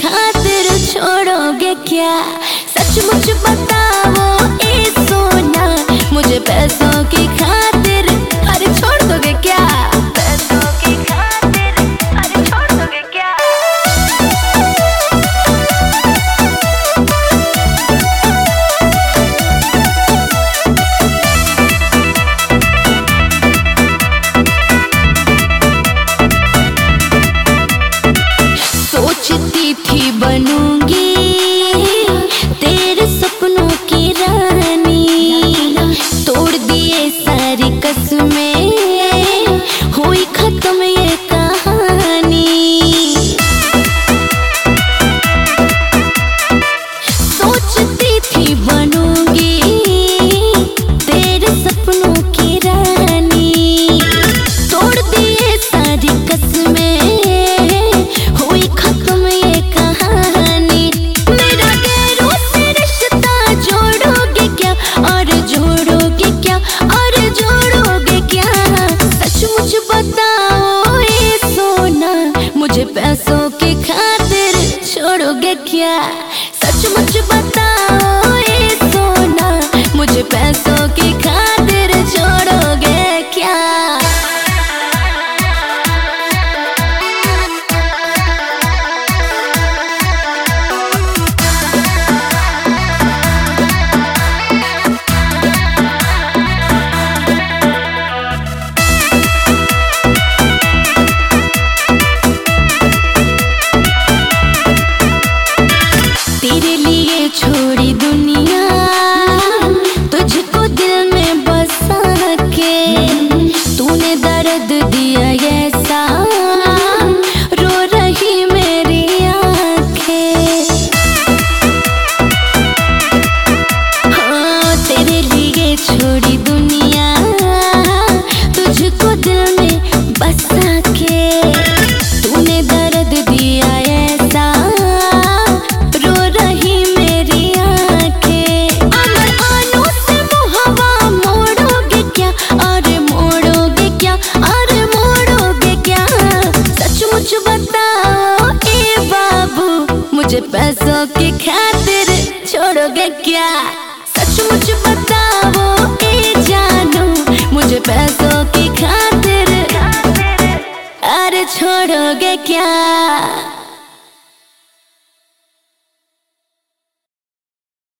खातिर छोड़ोगे क्या? सचमुच बताओ ए सोना, मुझे पैसों की खातिर अरे छोड़ दोगे क्या? पैसों की खातिर अरे छोड़ दोगे क्या? सोचती थी बनूंगी तेरे सपनों की रानी, तोड़ दिए सारी कसमें, हुई खत्म ये कहानी। सोचती थी बनूंगी तेरे सपनों की रानी, तोड़ दिए सारी कसमें, हुई खत्म ये कहानी। मेरा गैरों से रिश्ता जोड़ोगे क्या? और जोड़ोगे क्या? और जोड़ोगे क्या? सचमुच बताओ ए सोना, मुझे पैसों की खातिर छोड़ोगे क्या? सचमुच बताओ